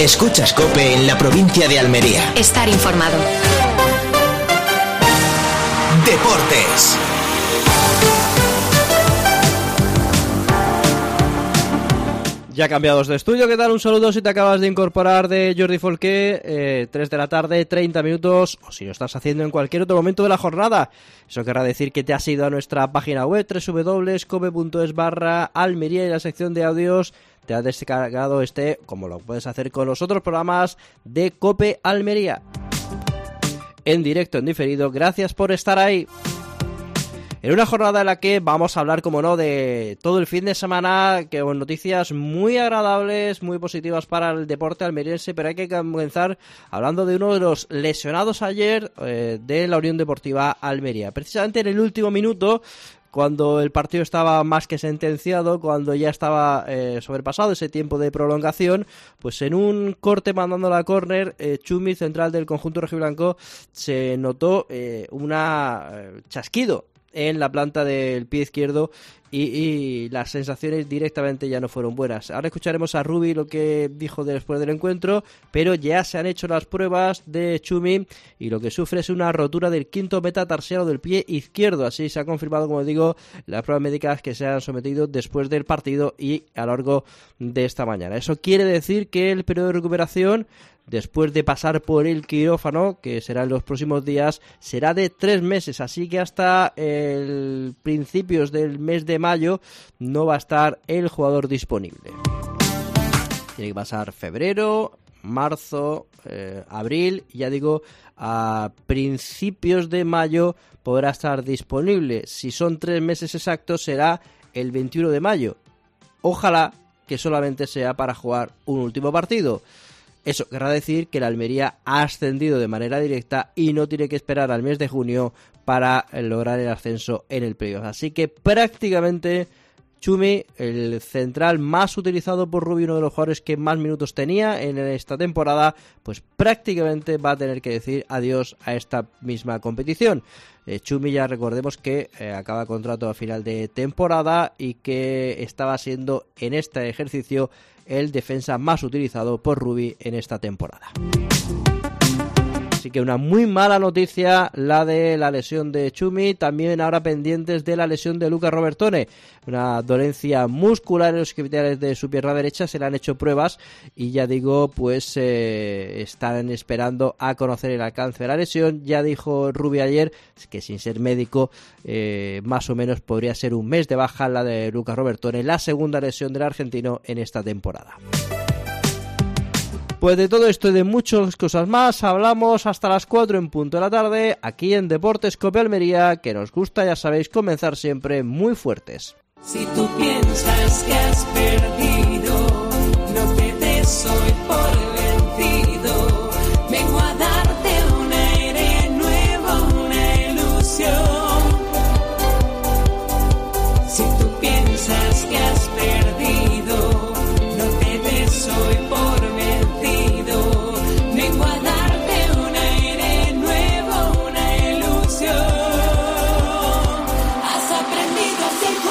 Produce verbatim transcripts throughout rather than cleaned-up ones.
Escuchas COPE en la provincia de Almería. Estar informado. Deportes. Ya cambiados de estudio, ¿qué tal? Un saludo si te acabas de incorporar de Jordi Folqué, eh, tres de la tarde, treinta minutos, o si lo estás haciendo en cualquier otro momento de la jornada. Eso querrá decir que te has ido a nuestra página web, doble u doble u doble u punto cope punto es barra Almería, y en la sección de audios te has descargado este, como lo puedes hacer con los otros programas de COPE Almería. En directo, en diferido, gracias por estar ahí. En una jornada en la que vamos a hablar, como no, de todo el fin de semana, que con noticias muy agradables, muy positivas para el deporte almeriense, pero hay que comenzar hablando de uno de los lesionados ayer eh, de la Unión Deportiva Almería. Precisamente en el último minuto, cuando el partido estaba más que sentenciado, cuando ya estaba eh, sobrepasado ese tiempo de prolongación, pues en un corte mandando la córner, eh, Chumi, central del conjunto rojiblanco, se notó eh, una eh, chasquido en la planta del pie izquierdo y, y las sensaciones directamente ya no fueron buenas. Ahora escucharemos a Rubi lo que dijo después del encuentro, pero ya se han hecho las pruebas de Chumi y lo que sufre es una rotura del quinto metatarsiano del pie izquierdo. Así se ha confirmado, como digo, las pruebas médicas que se han sometido después del partido y a lo largo de esta mañana. Eso quiere decir que el periodo de recuperación, después de pasar por el quirófano, que será en los próximos días, será de tres meses, así que hasta el principios del mes de mayo no va a estar el jugador disponible. Tiene que pasar febrero, marzo, eh, abril, y ya digo, a principios de mayo podrá estar disponible. Si son tres meses exactos, será el veintiuno de mayo. Ojalá que solamente sea para jugar un último partido. Eso querrá decir que la Almería ha ascendido de manera directa y no tiene que esperar al mes de junio para lograr el ascenso en el playoff. Así que prácticamente Chumi, el central más utilizado por Rubi, uno de los jugadores que más minutos tenía en esta temporada, pues prácticamente va a tener que decir adiós a esta misma competición. Eh, Chumi, ya recordemos que eh, acaba contrato a final de temporada y que estaba siendo en este ejercicio el defensa más utilizado por Rubi en esta temporada. Así que una muy mala noticia la de la lesión de Chumi. También ahora pendientes de la lesión de Luca Robertone, una dolencia muscular en los isquiotibiales de su pierna derecha. Se le han hecho pruebas y ya digo, pues eh, están esperando a conocer el alcance de la lesión. Ya dijo Rubi ayer que, sin ser médico, eh, más o menos podría ser un mes de baja la de Luca Robertone, la segunda lesión del argentino en esta temporada. Pues de todo esto y de muchas cosas más hablamos hasta las cuatro en punto de la tarde, aquí en Deportes COPE Almería, que nos gusta, ya sabéis, comenzar siempre muy fuertes. Si tú piensas que has perdido, no te des hoy por vencido. Vengo a darte un aire nuevo, una ilusión. Si tú piensas que has perdido, no te des hoy por vencido. Vengo a darte un aire nuevo, una ilusión. Has aprendido a ser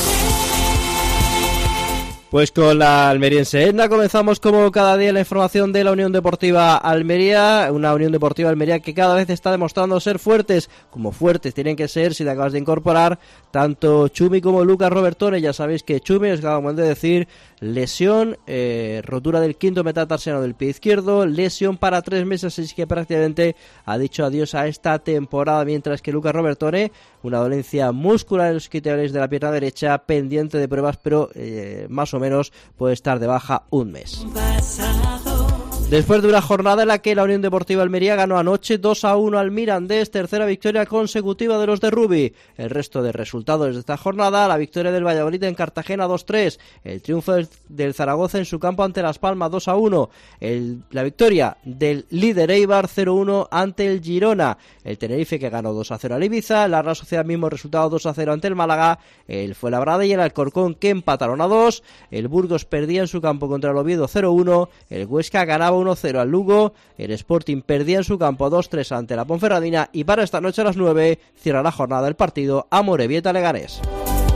fuerte. Pues con la almeriense Edna comenzamos como cada día la información de la Unión Deportiva Almería, una Unión Deportiva Almería que cada vez está demostrando ser fuertes, como fuertes tienen que ser si te acabas de incorporar, tanto Chumi como Lucas Robertone. Ya sabéis que Chumi, os acabamos de decir, lesión, eh, rotura del quinto metatarsiano del pie izquierdo, lesión para tres meses, así que prácticamente ha dicho adiós a esta temporada, mientras que Lucas Robertone, una dolencia muscular en los isquiotibiales de la pierna derecha, pendiente de pruebas, pero eh, más o menos puede estar de baja un mes. Después de una jornada en la que la Unión Deportiva Almería ganó anoche dos a uno al Mirandés, tercera victoria consecutiva de los de Rubi. El resto de resultados de esta jornada: la victoria del Valladolid en Cartagena dos tres, el triunfo del Zaragoza en su campo ante Las Palmas dos a uno, el, la victoria del líder Eibar cero uno ante el Girona, el Tenerife que ganó dos a cero al Ibiza, la Real Sociedad mismo resultado dos a cero ante el Málaga, el Fuenlabrada y el Alcorcón que empataron a dos, el Burgos perdía en su campo contra el Oviedo cero uno, el Huesca ganaba uno cero al Lugo, el Sporting perdía en su campo dos tres ante la Ponferradina, y para esta noche a las nueve cierra la jornada el partido Amorebieta Leganés.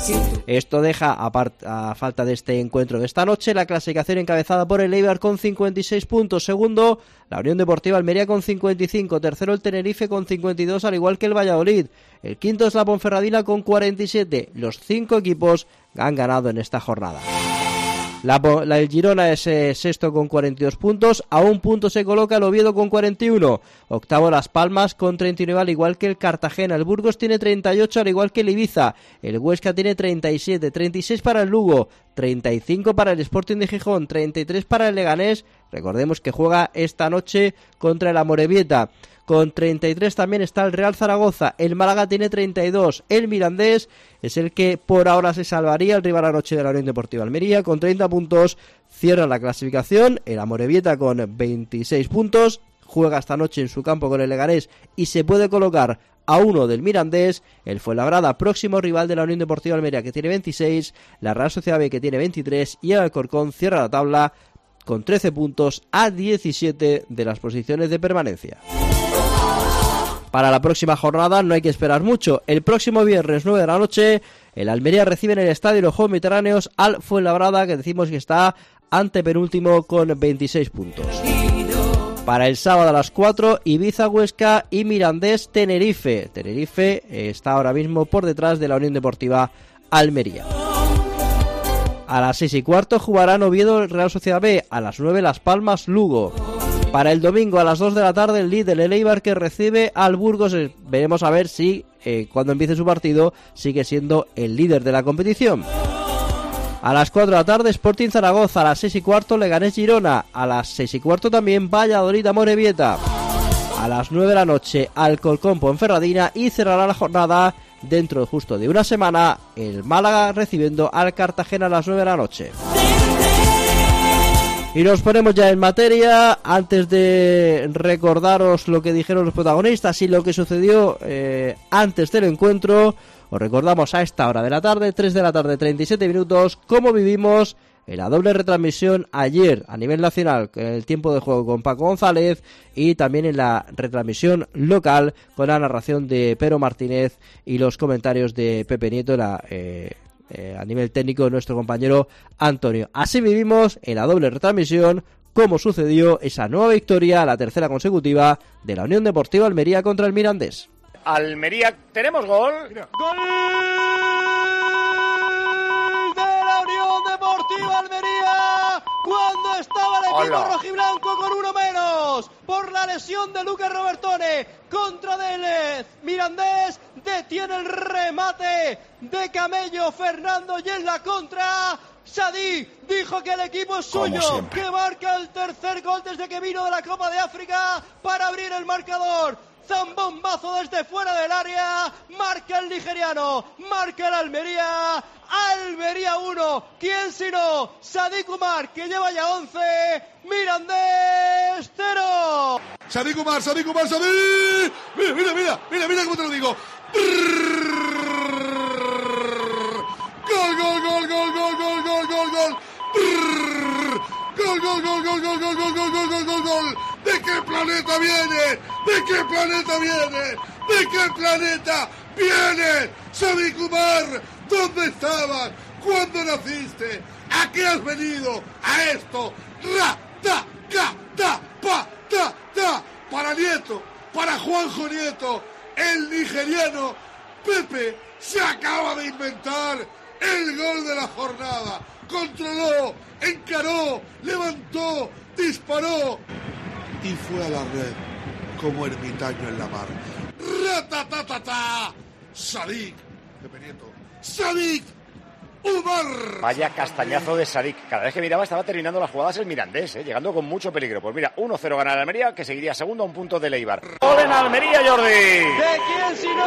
Esto deja, a, part- a falta de este encuentro de esta noche, la clasificación encabezada por el Eibar con cincuenta y seis puntos, segundo la Unión Deportiva Almería con cincuenta y cinco, tercero el Tenerife con cincuenta y dos, al igual que el Valladolid, el quinto es la Ponferradina con cuarenta y siete, los cinco equipos han ganado en esta jornada. La, la, el Girona es eh, sexto con cuarenta y dos puntos, a un punto se coloca el Oviedo con cuarenta y uno, octavo Las Palmas con treinta y nueve, al igual que el Cartagena, el Burgos tiene treinta y ocho, al igual que el Ibiza, el Huesca tiene treinta y siete, treinta y seis para el Lugo, treinta y cinco para el Sporting de Gijón, treinta y tres para el Leganés, recordemos que juega esta noche contra el Amorebieta. Con treinta y tres también está el Real Zaragoza, el Málaga tiene treinta y dos, el Mirandés es el que por ahora se salvaría, el rival anoche de la Unión Deportiva Almería con treinta puntos, cierra la clasificación, el Amorebieta con veintiséis puntos, juega esta noche en su campo con el Leganés y se puede colocar a uno del Mirandés, el Fuenlabrada próximo rival de la Unión Deportiva Almería que tiene veintiséis, la Real Sociedad B que tiene veintitrés y el Alcorcón cierra la tabla con trece puntos a diecisiete de las posiciones de permanencia. Para la próxima jornada no hay que esperar mucho. El próximo viernes nueve de la noche, el Almería recibe en el Estadio de los Juegos Mediterráneos al Fuenlabrada, que decimos que está antepenúltimo con veintiséis puntos. Para el sábado a las cuatro, Ibiza, Huesca y Mirandés, Tenerife. Tenerife está ahora mismo por detrás de la Unión Deportiva Almería. A las seis y cuarto jugarán Oviedo, Real Sociedad B. A las nueve, Las Palmas, Lugo. Para el domingo a las dos de la tarde, el líder, el Eibar, que recibe al Burgos. Veremos a ver si eh, cuando empiece su partido sigue siendo el líder de la competición. A las cuatro de la tarde, Sporting Zaragoza. A las seis y cuarto, Leganés Girona. A las seis y cuarto también, Valladolid Amorebieta. A las nueve de la noche, Alcorcón Ponferradina. Y cerrará la jornada dentro justo de una semana, el Málaga recibiendo al Cartagena a las nueve de la noche. Y nos ponemos ya en materia, antes de recordaros lo que dijeron los protagonistas y lo que sucedió eh, antes del encuentro. Os recordamos a esta hora de la tarde, tres de la tarde, treinta y siete minutos, cómo vivimos en la doble retransmisión ayer a nivel nacional, en el tiempo de juego con Paco González, y también en la retransmisión local con la narración de Pedro Martínez y los comentarios de Pepe Nieto, la... Eh, Eh, a nivel técnico nuestro compañero Antonio. Así vivimos en la doble retransmisión cómo sucedió esa nueva victoria, la tercera consecutiva de la Unión Deportiva Almería contra el Mirandés. Almería, tenemos gol. Mira. ¡Gol de la Unión Deportiva Almería! Cuando estaba el equipo Hola. rojiblanco con uno menos por la lesión de Lucas Robertone contra del Mirandés, detiene el remate de Camello Fernando y en la contra Sadí dijo que el equipo es suyo, que marca el tercer gol desde que vino de la Copa de África para abrir el marcador. Zambombazo desde fuera del área, marca el nigeriano, marca el Almería, Almería uno, ¿quién sino? Sadik Umar, que lleva ya once, Mirandés cero. Sadik Umar, Sadik Umar, Sadik, mira, mira, mira, mira, mira cómo te lo digo. Gol, gol, gol, gol, gol, gol, gol, gol, gol. Gol, gol, gol, gol, gol, gol, gol, gol, gol, gol, gol, gol. ¿De qué planeta viene? ¿De qué planeta viene? ¿De qué planeta viene? Sadik Umar, ¿dónde estabas? ¿Cuándo naciste? ¿A qué has venido? A esto. Ra, ta, ca, ta, pa, ta, ta. Para Nieto, para Juanjo Nieto, el nigeriano Pepe se acaba de inventar el gol de la jornada. Controló, encaró, levantó, disparó y fue a la red como ermitaño en la mar. ¡Ratatatata! Sadik, Pepe Nieto, Sadik Umar. Vaya castañazo de Sadik. Cada vez que miraba estaba terminando las jugadas el Mirandés, ¿eh? Llegando con mucho peligro. Pues mira, uno cero gana el Almería, que seguiría segundo a un punto del Eibar. ¡Gol en Almería, Jordi! ¿De quién sino?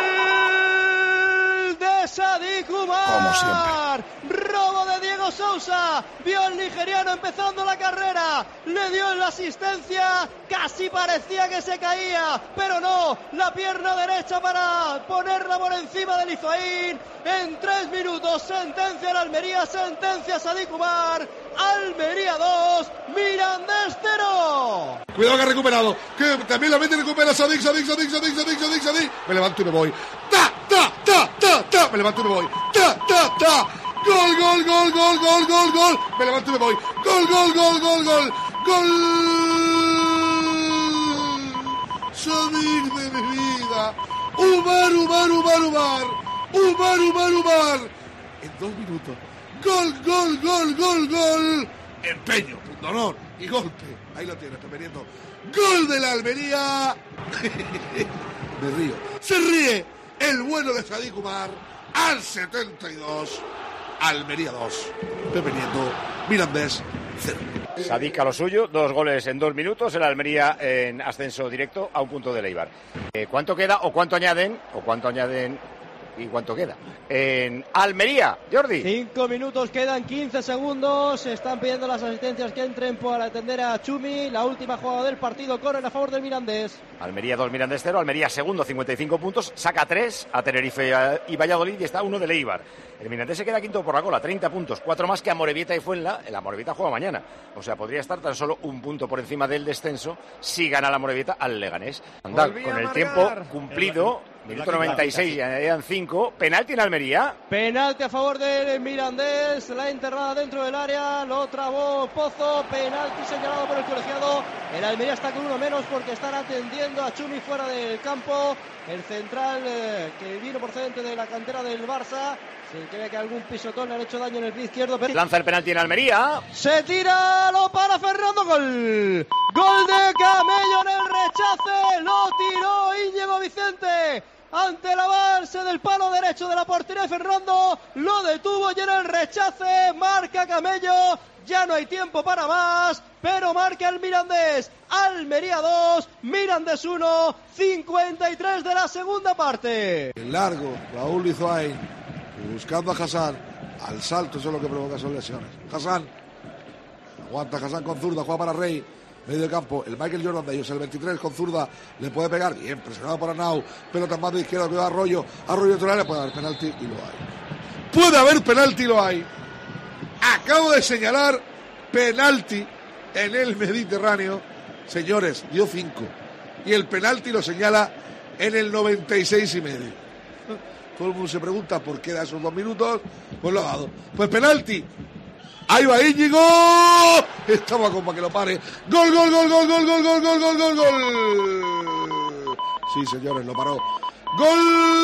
Gol de Sadik Umar. Como siempre. Robo de Diego Sousa. Vio al nigeriano empezando la carrera. Le dio la asistencia. Casi parecía que se caía, pero no. La pierna derecha para ponerla por encima del Izaín. En tres minutos sentencia el Almería, sentencia Sadik Umar. Almería dos, Mirandés cero. Cuidado que ha recuperado, que también la mete y recupera Sadik, Sadik, Sadik, Sadik, Sadik, Sadik, Sadik. Me levanto y me voy. ¡Ta, ta, ta, ta, ta! ta, me levanto y me voy, ta, ta, ta, gol, gol, gol, gol, gol, gol, gol, me levanto y me voy, gol, gol, gol, gol, gol, gol, Sadik de mi vida, Umar, Umar, Umar, Umar, Umar, Umar, Umar, en dos minutos, gol, gol, gol, gol, gol, empeño, pundonor y golpe, ahí lo tienes, Pepe Nieto, gol de la Almería, me río, se ríe el bueno de Sadik Umar al setenta y dos, Almería dos, Pepe Nieto, Mirandés cero. Sadik a lo suyo, dos goles en dos minutos, el Almería en ascenso directo a un punto del Eibar. Eh, ¿Cuánto queda o cuánto añaden, o cuánto añaden y cuánto queda? En Almería, Jordi. Cinco minutos, quedan quince segundos. Se están pidiendo las asistencias que entren para atender a Chumi. La última jugada del partido corre a favor del Mirandés. Almería dos, Mirandés cero. Almería segundo, cincuenta y cinco puntos. Saca tres a Tenerife y Valladolid y está uno del Eibar. El Mirandés se queda quinto por la cola, treinta puntos. Cuatro más que Amorebieta y Fuenla. El Amorebieta juega mañana. O sea, podría estar tan solo un punto por encima del descenso si gana la Amorebieta al Leganés. Andar con el tiempo cumplido. Minuto noventa y seis, ya quedan cinco. Penalti en Almería. Penalti a favor del Mirandés. La enterrada dentro del área. Lo trabó Pozo. Penalti señalado por el colegiado. El Almería está con uno menos porque están atendiendo a Chumi fuera del campo. El central eh, que vino procedente de la cantera del Barça. Se cree que algún pisotón le ha hecho daño en el pie izquierdo. Pero... lanza el penalti en Almería. Se tira, lo para Fernando. Gol. Gol de Camello en el rechace. Lo tiró Íñigo Vicente. Ante el avance del palo derecho de la portería de Fernando, lo detuvo y en el rechace marca Camello. Ya no hay tiempo para más, pero marca el Mirandés. Almería dos, Mirandés uno, cincuenta y tres de la segunda parte. El largo, Raúl Lizoain, buscando a Hassan, al salto, eso es lo que provoca son lesiones. Hassan, aguanta Hassan con zurda, juega para Rey. Medio de campo, el Michael Jordan de ellos, el veintitrés con zurda, le puede pegar, bien, presionado por Arnau, pelota más de izquierda, cuidado Arroyo, Arroyo otro área, puede haber penalti y lo hay. Puede haber penalti y lo hay. Acabo de señalar penalti en el Mediterráneo, señores, dio cinco, y el penalti lo señala en el noventa y seis y medio. Todo el mundo se pregunta por qué da esos dos minutos, pues lo ha dado. Pues penalti. Ahí va Íñigo. Estaba como para que lo pare. Gol, gol, gol, gol, gol, gol, gol, gol, gol, gol, gol. Sí, señores, lo paró. Gol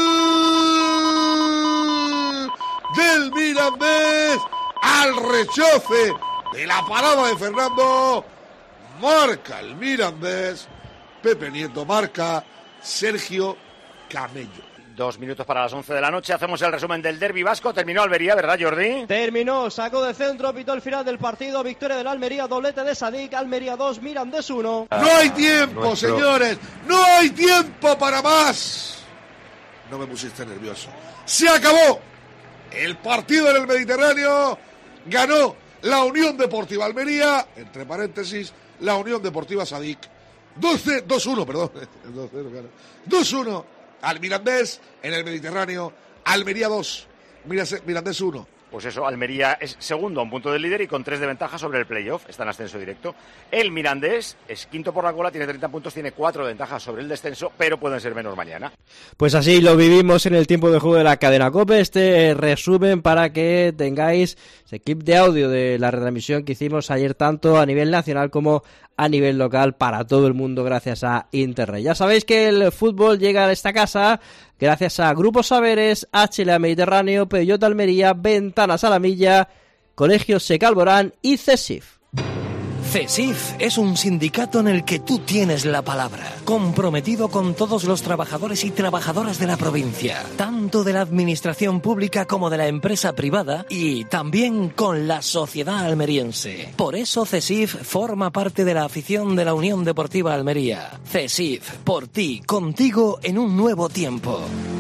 del Mirandés al rechace de la parada de Fernando. Marca el Mirandés. Pepe Nieto marca. Sergio Camello. Dos minutos para las once de la noche. Hacemos el resumen del derbi vasco. Terminó Almería, ¿verdad, Jordi? Terminó, sacó de centro, pitó el final del partido. Victoria del Almería, doblete de Sadik. Almería dos, Mirandés uno. No hay tiempo, Nuestro... señores. No hay tiempo para más. No me pusiste nervioso. Se acabó. El partido en el Mediterráneo. Ganó la Unión Deportiva Almería. Entre paréntesis, la Unión Deportiva Sadik. dos uno, perdón. dos uno. Al Mirandés en el Mediterráneo. Almería dos, Mirandés uno. Pues eso, Almería es segundo a un punto del líder y con tres de ventaja sobre el playoff. Está en ascenso directo. El Mirandés es quinto por la cola, tiene treinta puntos, tiene cuatro de ventaja sobre el descenso, pero pueden ser menos mañana. Pues así lo vivimos en el tiempo de juego de la cadena COPE. Este resumen para que tengáis ese clip de audio de la retransmisión que hicimos ayer tanto a nivel nacional como a nivel local para todo el mundo gracias a Internet. Ya sabéis que el fútbol llega a esta casa gracias a Grupo Saberes, H L A Mediterráneo, Peugeot Almería, Ventanas a la Milla, Colegio Secalborán y CESIF. CESIF es un sindicato en el que tú tienes la palabra, comprometido con todos los trabajadores y trabajadoras de la provincia, tanto de la administración pública como de la empresa privada y también con la sociedad almeriense. Por eso CESIF forma parte de la afición de la Unión Deportiva Almería. CESIF, por ti, contigo en un nuevo tiempo.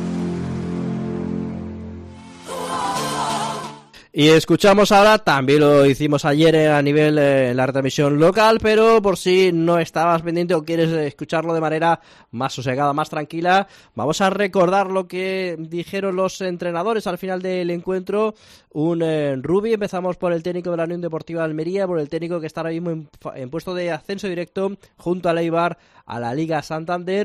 Y escuchamos ahora, también lo hicimos ayer a nivel de eh, la retransmisión local, pero por si no estabas pendiente o quieres escucharlo de manera más sosegada, más tranquila, vamos a recordar lo que dijeron los entrenadores al final del encuentro. Un eh, Rubi, empezamos por el técnico de la Unión Deportiva de Almería, por el técnico que está ahora mismo en, en puesto de ascenso directo junto al Eibar a la Liga Santander.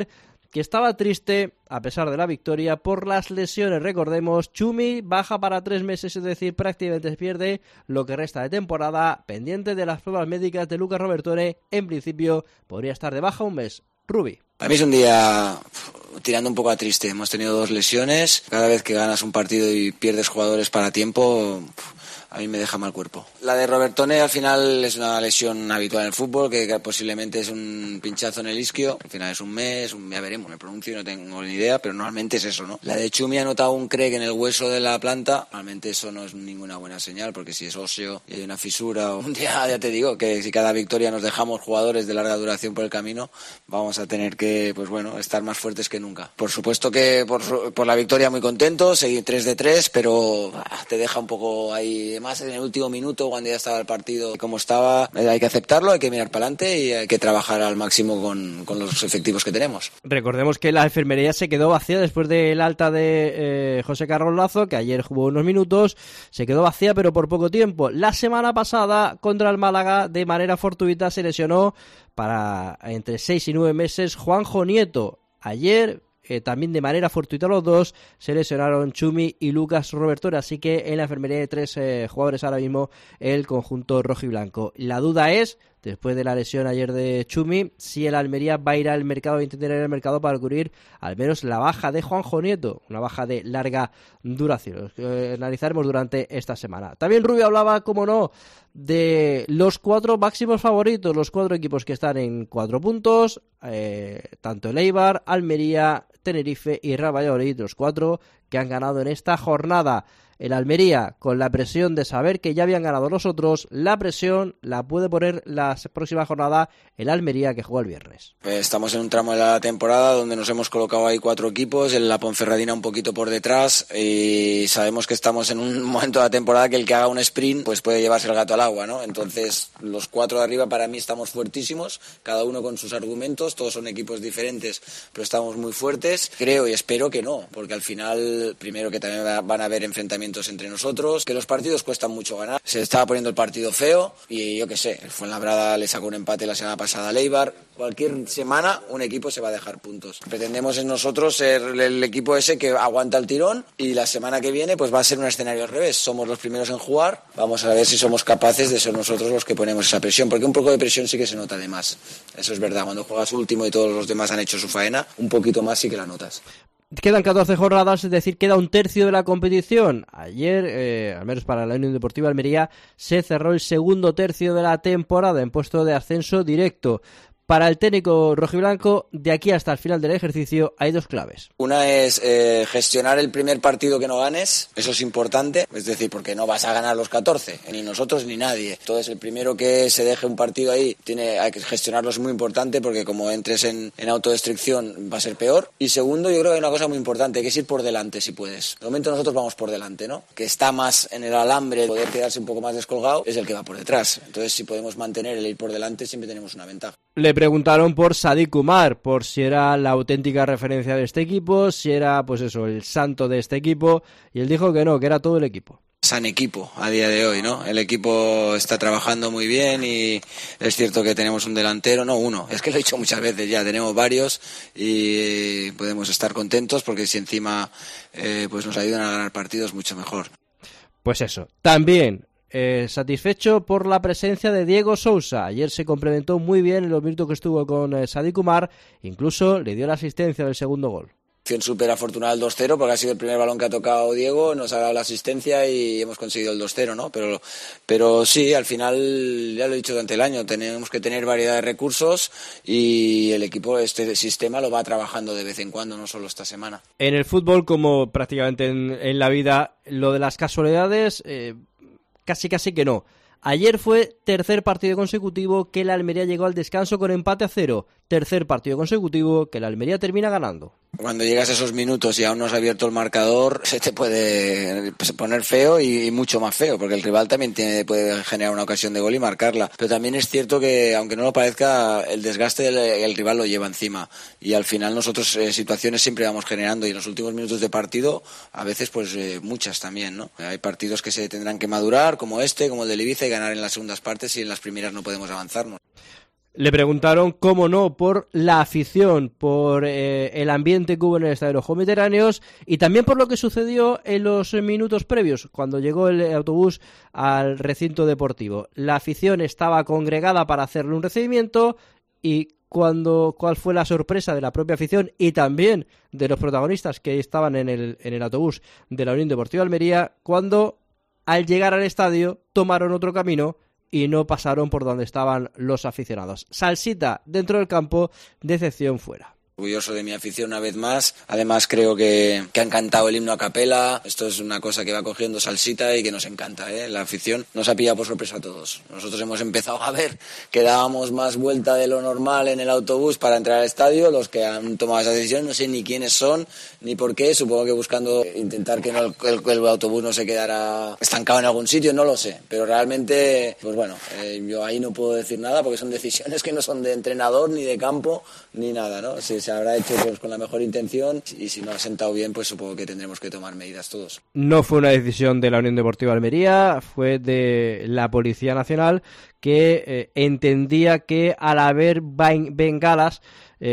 que estaba triste, a pesar de la victoria, por las lesiones. Recordemos, Chumi baja para tres meses, es decir, prácticamente se pierde lo que resta de temporada, pendiente de las pruebas médicas de Lucas Robertone. En principio, podría estar de baja un mes. Rubi. Para mí es un día tirando un poco a triste. Hemos tenido dos lesiones. Cada vez que ganas un partido y pierdes jugadores para tiempo, a mí me deja mal cuerpo. La de Robertone al final es una lesión habitual en el fútbol, que posiblemente es un pinchazo en el isquio. Al final es un mes, un, ya veremos, me pronuncio y no tengo ni idea, pero normalmente es eso, ¿no? La de Chumi ha notado un crack en el hueso de la planta. Normalmente eso no es ninguna buena señal, porque si es óseo y hay una fisura, o un día, ya te digo, que si cada victoria nos dejamos jugadores de larga duración por el camino, vamos a tener que, pues bueno, estar más fuertes que nunca. Por supuesto que por, por la victoria muy contento, seguir tres de tres, pero ah, te deja un poco ahí. Más en el último minuto, cuando ya estaba el partido como estaba, hay que aceptarlo, hay que mirar para adelante y hay que trabajar al máximo con, con los efectivos que tenemos. Recordemos que la enfermería se quedó vacía después del alta de eh, José Carlos Lazo, que ayer jugó unos minutos, se quedó vacía pero por poco tiempo. La semana pasada contra el Málaga, de manera fortuita, se lesionó para entre seis y nueve meses Juanjo Nieto. Ayer Eh, también de manera fortuita los dos se lesionaron Chumi y Lucas Robertone, así que en la enfermería hay tres eh, jugadores ahora mismo el conjunto rojo y blanco. La duda es, después de la lesión ayer de Chumi, si el Almería va a ir al mercado, a intentar ir al mercado para cubrir al menos la baja de Juanjo Nieto, una baja de larga duración, que analizaremos durante esta semana. También Rubio hablaba, como no, de los cuatro máximos favoritos, los cuatro equipos que están en cuatro puntos, eh, tanto el Eibar, Almería, Tenerife y Real Valladolid, los cuatro que han ganado en esta jornada. El Almería, con la presión de saber que ya habían ganado los otros, la presión la puede poner la próxima jornada el Almería, que juega el viernes. Estamos en un tramo de la temporada donde nos hemos colocado ahí cuatro equipos, en la Ponferradina un poquito por detrás, y sabemos que estamos en un momento de la temporada que el que haga un sprint pues puede llevarse el gato al agua, ¿no? Entonces los cuatro de arriba para mí estamos fuertísimos, cada uno con sus argumentos, todos son equipos diferentes, pero estamos muy fuertes. Creo y espero que no, porque al final, primero que también van a haber enfrentamientos entre nosotros, que los partidos cuestan mucho ganar. Se estaba poniendo el partido feo y yo qué sé, el Fuenlabrada le sacó un empate la semana pasada al Eibar. Cualquier semana un equipo se va a dejar puntos. Pretendemos en nosotros ser el equipo ese que aguanta el tirón, y la semana que viene pues va a ser un escenario al revés. Somos los primeros en jugar, vamos a ver si somos capaces de ser nosotros los que ponemos esa presión, porque un poco de presión sí que se nota de más. Eso es verdad, cuando juegas último y todos los demás han hecho su faena, un poquito más sí que la notas. Quedan catorce jornadas, es decir, queda un tercio de la competición. Ayer, eh, al menos para la Unión Deportiva Almería, se cerró el segundo tercio de la temporada en puesto de ascenso directo. Para el técnico rojiblanco, de aquí hasta el final del ejercicio hay dos claves. Una es eh, gestionar el primer partido que no ganes, eso es importante, es decir, porque no vas a ganar los catorce, ni nosotros ni nadie. Entonces el primero que se deje un partido ahí, tiene, hay que gestionarlo, es muy importante, porque como entres en, en autodestrucción va a ser peor. Y segundo, yo creo que hay una cosa muy importante, que es ir por delante si puedes. De momento nosotros vamos por delante, ¿no? Que está más en el alambre, poder quedarse un poco más descolgado, es el que va por detrás. Entonces si podemos mantener el ir por delante, siempre tenemos una ventaja. Le preguntaron por Sadik Umar, por si era la auténtica referencia de este equipo, si era, pues eso, el santo de este equipo, y él dijo que no, que era todo el equipo. San equipo a día de hoy, ¿no? El equipo está trabajando muy bien y es cierto que tenemos un delantero, no uno, es que lo he dicho muchas veces ya, tenemos varios y podemos estar contentos porque si encima eh, pues nos ayudan a ganar partidos, mucho mejor. Pues eso, también Eh, satisfecho por la presencia de Diego Sousa. Ayer se complementó muy bien en los minutos que estuvo con eh, Sadik Umar, incluso le dio la asistencia del segundo gol. Súper afortunada el dos cero porque ha sido el primer balón que ha tocado Diego, nos ha dado la asistencia y hemos conseguido el dos cero, ¿no? Pero, pero sí, al final, ya lo he dicho durante el año, tenemos que tener variedad de recursos y el equipo, este sistema lo va trabajando de vez en cuando, no solo esta semana. En el fútbol, como prácticamente en, en la vida, lo de las casualidades, eh, casi casi que no. Ayer fue tercer partido consecutivo que la Almería llegó al descanso con empate a cero. Tercer partido consecutivo que la Almería termina ganando. Cuando llegas a esos minutos y aún no has abierto el marcador, se te puede poner feo y mucho más feo, porque el rival también tiene, puede generar una ocasión de gol y marcarla. Pero también es cierto que, aunque no lo parezca, el desgaste del el rival lo lleva encima. Y al final nosotros eh, situaciones siempre vamos generando, y en los últimos minutos de partido, a veces pues eh, muchas también, ¿no? Hay partidos que se tendrán que madurar, como este, como el del Ibiza, y ganar en las segundas partes, y en las primeras no podemos avanzarnos. Le preguntaron, cómo no, por la afición, por eh, el ambiente que hubo en el estadio de los Juegos Mediterráneos y también por lo que sucedió en los minutos previos, cuando llegó el autobús al recinto deportivo. La afición estaba congregada para hacerle un recibimiento y cuando cuál fue la sorpresa de la propia afición y también de los protagonistas que estaban en el, en el autobús de la Unión Deportiva Almería, cuando al llegar al estadio tomaron otro camino y no pasaron por donde estaban los aficionados. Salsita dentro del campo, decepción fuera. Orgulloso de mi afición una vez más. Además creo que, que han cantado el himno a capela. Esto es una cosa que va cogiendo salsita y que nos encanta, ¿eh? La afición nos ha pillado por sorpresa a todos. Nosotros hemos empezado a ver que dábamos más vuelta de lo normal en el autobús para entrar al estadio. Los que han tomado esa decisión no sé ni quiénes son ni por qué. Supongo que buscando intentar que no, el, el, el autobús no se quedara estancado en algún sitio, no lo sé. Pero realmente, pues bueno, eh, yo ahí no puedo decir nada porque son decisiones que no son de entrenador ni de campo ni nada, ¿no? Si se habrá hecho pues con la mejor intención y si no ha sentado bien, pues supongo que tendremos que tomar medidas todos. No fue una decisión de la Unión Deportiva Almería, fue de la Policía Nacional que eh, entendía que al haber bengalas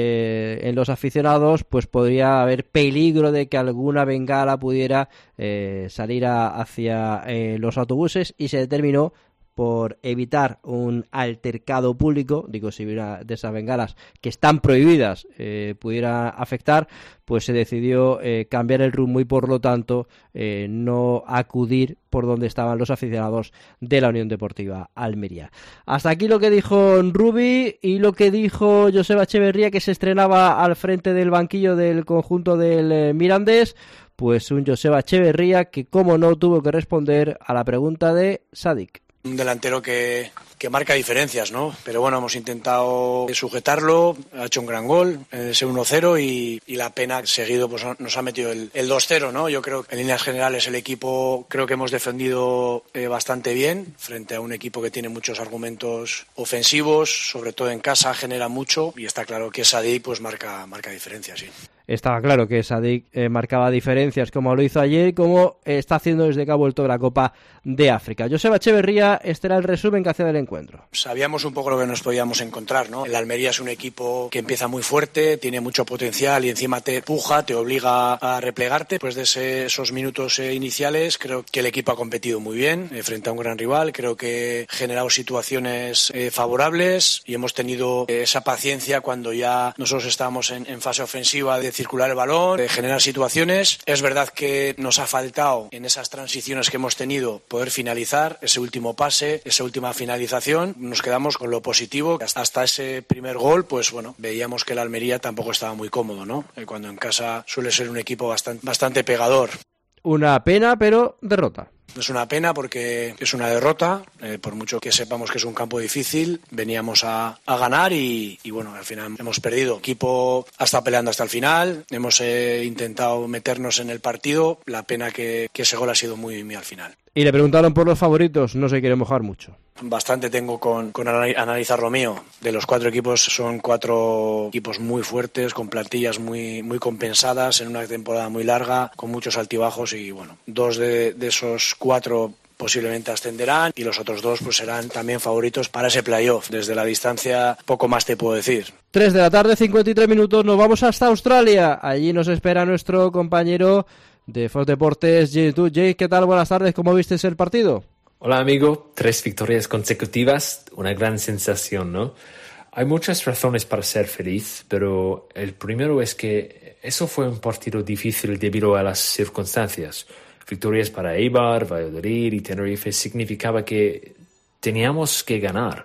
eh, en los aficionados, pues podría haber peligro de que alguna bengala pudiera eh, salir a, hacia eh, los autobuses y se determinó por evitar un altercado público, digo, si hubiera de esas bengalas que están prohibidas eh, pudiera afectar, pues se decidió eh, cambiar el rumbo y por lo tanto eh, no acudir por donde estaban los aficionados de la Unión Deportiva Almería. Hasta aquí lo que dijo Rubi y lo que dijo Joseba Echeverría, que se estrenaba al frente del banquillo del conjunto del eh, Mirandés. Pues un Joseba Echeverría que, como no, tuvo que responder a la pregunta de Sadik. Un delantero que, que marca diferencias, ¿no? Pero bueno, hemos intentado sujetarlo, ha hecho un gran gol, ese uno cero y, y la pena seguido pues nos ha metido el, el dos cero, ¿no? Yo creo que en líneas generales el equipo creo que hemos defendido eh, bastante bien frente a un equipo que tiene muchos argumentos ofensivos, sobre todo en casa genera mucho y está claro que Sadik pues marca, marca diferencias, sí. Estaba claro que Sadik eh, marcaba diferencias como lo hizo ayer y como eh, está haciendo desde que ha vuelto de la Copa de África. Joseba Echeverría, este era el resumen que hacía del encuentro. Sabíamos un poco lo que nos podíamos encontrar, ¿no? El Almería es un equipo que empieza muy fuerte, tiene mucho potencial y encima te empuja, te obliga a replegarte. Pues de ese, esos minutos eh, iniciales creo que el equipo ha competido muy bien eh, frente a un gran rival. Creo que ha generado situaciones eh, favorables y hemos tenido eh, esa paciencia cuando ya nosotros estábamos en, en fase ofensiva de circular el balón, de generar situaciones. Es verdad que nos ha faltado en esas transiciones que hemos tenido poder finalizar ese último pase, esa última finalización. Nos quedamos con lo positivo. Hasta, hasta ese primer gol, pues bueno, veíamos que el Almería tampoco estaba muy cómodo, ¿no? Cuando en casa suele ser un equipo bastante, bastante pegador. Una pena, pero derrota. Es una pena porque es una derrota, eh, por mucho que sepamos que es un campo difícil, veníamos a, a ganar y, y bueno, al final hemos perdido. El equipo ha estado peleando hasta el final, hemos eh, intentado meternos en el partido, la pena que, que ese gol ha sido muy, muy al final. Y le preguntaron por los favoritos, no se quiere mojar mucho. Bastante tengo con, con analizar lo mío. De los cuatro equipos son cuatro equipos muy fuertes, con plantillas muy, muy compensadas, en una temporada muy larga, con muchos altibajos y bueno, dos de, de esos cuatro posiblemente ascenderán y los otros dos pues serán también favoritos para ese playoff. Desde la distancia poco más te puedo decir. tres de la tarde, cincuenta y tres minutos, nos vamos hasta Australia. Allí nos espera nuestro compañero de Fox Deportes, Jay. ¿Tú, Jay, qué tal? Buenas tardes, ¿cómo viste el partido? Hola amigo, tres victorias consecutivas, una gran sensación, ¿no? Hay muchas razones para ser feliz, pero el primero es que eso fue un partido difícil debido a las circunstancias. Victorias para Eibar, Valladolid y Tenerife significaba que teníamos que ganar.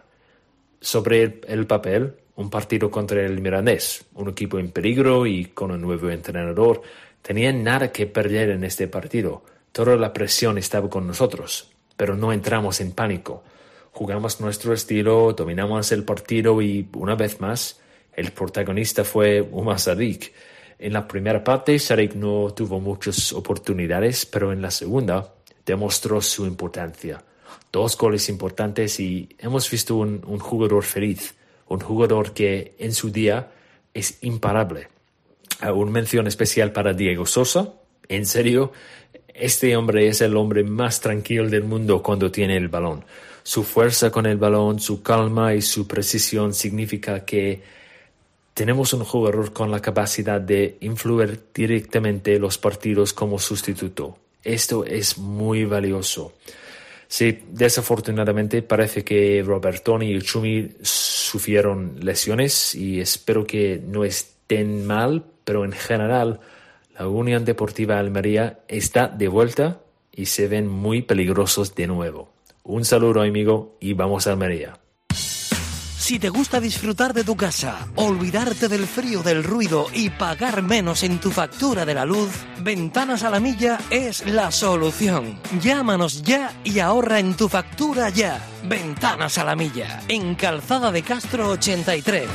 Sobre el, el papel, un partido contra el Mirandés, un equipo en peligro y con un nuevo entrenador, tenían nada que perder en este partido. Toda la presión estaba con nosotros. Pero no entramos en pánico. Jugamos nuestro estilo, dominamos el partido y, una vez más, el protagonista fue Umar Sadik. En la primera parte, Sadik no tuvo muchas oportunidades, pero en la segunda demostró su importancia. Dos goles importantes y hemos visto un, un jugador feliz, un jugador que en su día es imparable. Uh, una mención especial para Diego Sosa. En serio, Este hombre es el hombre más tranquilo del mundo cuando tiene el balón. Su fuerza con el balón, su calma y su precisión significa que tenemos un jugador con la capacidad de influir directamente los partidos como sustituto. Esto es muy valioso. Sí, desafortunadamente parece que Robertoni y Chumi sufrieron lesiones y espero que no estén mal, pero en general la Unión Deportiva Almería está de vuelta y se ven muy peligrosos de nuevo. Un saludo, amigo, y vamos a Almería. Si te gusta disfrutar de tu casa, olvidarte del frío, del ruido y pagar menos en tu factura de la luz, Ventanas a la Milla es la solución. Llámanos ya y ahorra en tu factura ya. Ventanas a la Milla, en Calzada de Castro ochenta y tres.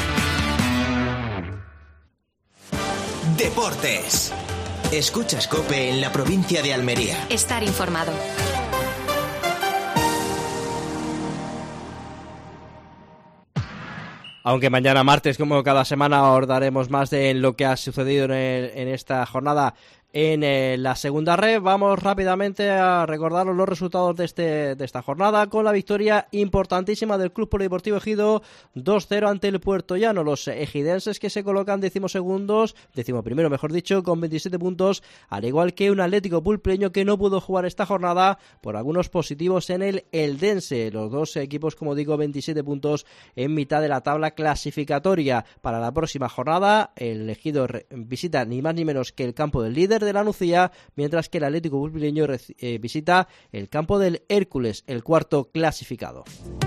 Deportes. Escuchas COPE en la provincia de Almería. Estar informado. Aunque mañana martes, como cada semana, abordaremos más de lo que ha sucedido en, el, en esta jornada en eh, la segunda red, vamos rápidamente a recordaros los resultados de este de esta jornada con la victoria importantísima del Club Polideportivo Ejido dos cero ante el Puertollano. Los ejidenses que se colocan decimosegundos, decimoprimero mejor dicho, con veintisiete puntos, al igual que un Atlético Pulpeño que no pudo jugar esta jornada por algunos positivos en el Eldense. Los dos equipos, como digo, veintisiete puntos en mitad de la tabla clasificatoria. Para la próxima jornada, el Ejido visita ni más ni menos que el campo del líder de la Nucía, mientras que el Atlético Pulpeño eh, visita el campo del Hércules, el cuarto clasificado.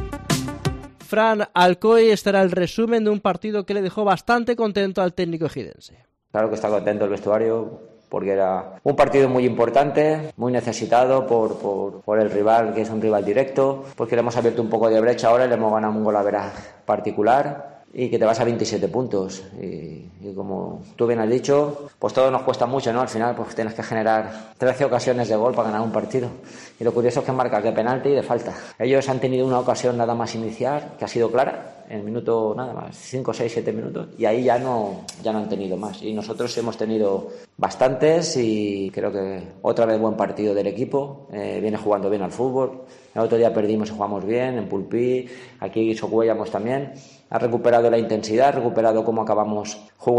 Fran Alcoy estará el resumen de un partido que le dejó bastante contento al técnico ejidense. Claro que está contento el vestuario, porque era un partido muy importante, muy necesitado por, por, por el rival, que es un rival directo, porque le hemos abierto un poco de brecha ahora y le hemos ganado un golaveras particular. Y que te vas a veintisiete puntos y, y como tú bien has dicho, pues todo nos cuesta mucho, ¿no? Al final pues tienes que generar trece ocasiones de gol para ganar un partido y lo curioso es que marcas de penalti y de falta. Ellos han tenido una ocasión nada más iniciar que ha sido clara en el minuto nada más cinco, seis, siete minutos y ahí ya no ya no han tenido más y nosotros hemos tenido bastantes y creo que otra vez buen partido del equipo, eh, viene jugando bien al fútbol. El otro día perdimos y jugamos bien en Pulpí, aquí Socuellamos también. Ha recuperado la intensidad, ha recuperado cómo acabamos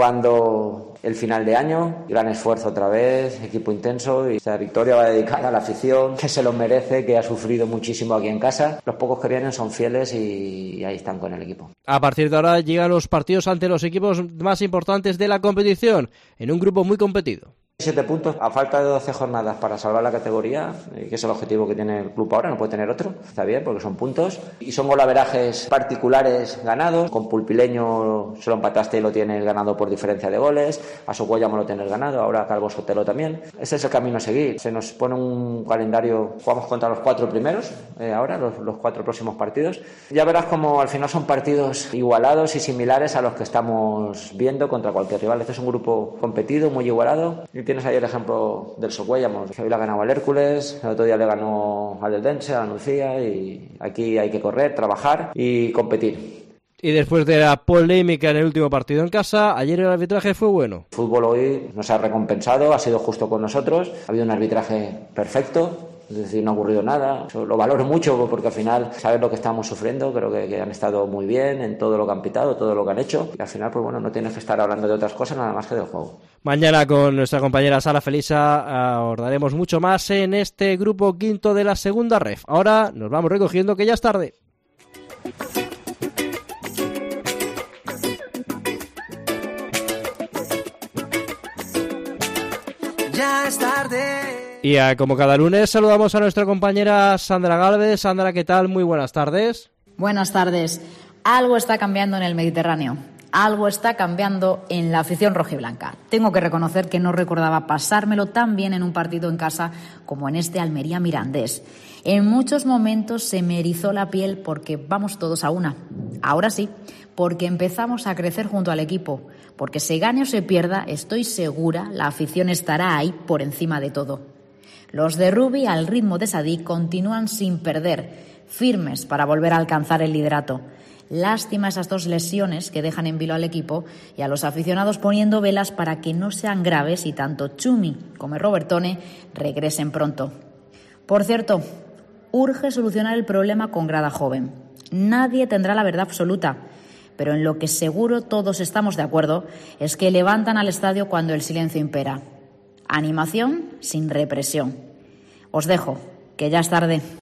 jugando el final de año. Gran esfuerzo otra vez, equipo intenso y esta victoria va dedicada a la afición que se lo merece, que ha sufrido muchísimo aquí en casa. Los pocos que vienen son fieles y, y ahí están con el equipo. A partir de ahora llegan los partidos ante los equipos más importantes de la competición, en un grupo muy competido. Siete puntos a falta de doce jornadas para salvar la categoría, que es el objetivo que tiene el club ahora, no puede tener otro, está bien porque son puntos y son golaverajes particulares ganados. Con Pulpileño se lo empataste y lo tienes ganado por diferencia de goles, a Socuellamo lo tienes ganado, ahora a Calvo Sotelo también. Ese es el camino a seguir, se nos pone un calendario, jugamos contra los cuatro primeros eh, ahora, los, los cuatro próximos partidos. Ya verás como al final son partidos igualados y similares a los que estamos viendo contra cualquier rival. Este es un grupo competido, muy igualado. Y tienes ahí el ejemplo del Socuellamos, que hoy le ha ganado al Hércules, el otro día le ganó al Eldense, a la Nucía, y aquí hay que correr, trabajar y competir. Y después de la polémica en el último partido en casa, ayer el arbitraje fue bueno. El fútbol hoy nos ha recompensado, ha sido justo con nosotros, ha habido un arbitraje perfecto. Es decir, no ha ocurrido nada. Yo lo valoro mucho porque al final sabes lo que estamos sufriendo. Creo que, que han estado muy bien en todo lo que han pitado, todo lo que han hecho. Y al final, pues bueno, no tienes que estar hablando de otras cosas nada más que del juego. Mañana con nuestra compañera Sara Felisa abordaremos mucho más en este grupo quinto de la segunda ref. Ahora nos vamos recogiendo que ya es tarde. Ya es tarde. Y a, como cada lunes saludamos a nuestra compañera Sandra Gálvez. Sandra, ¿qué tal? Muy buenas tardes. Buenas tardes. Algo está cambiando en el Mediterráneo. Algo está cambiando en la afición rojiblanca. Tengo que reconocer que no recordaba pasármelo tan bien en un partido en casa como en este Almería Mirandés. En muchos momentos se me erizó la piel porque vamos todos a una. Ahora sí, porque empezamos a crecer junto al equipo. Porque se gane o se pierda, estoy segura, la afición estará ahí por encima de todo. Los de Rubi, al ritmo de Sadik, continúan sin perder, firmes para volver a alcanzar el liderato. Lástima esas dos lesiones que dejan en vilo al equipo y a los aficionados poniendo velas para que no sean graves y tanto Chumi como Robertone regresen pronto. Por cierto, urge solucionar el problema con grada joven. Nadie tendrá la verdad absoluta, pero en lo que seguro todos estamos de acuerdo es que levantan al estadio cuando el silencio impera. Animación sin represión. Os dejo, que ya es tarde.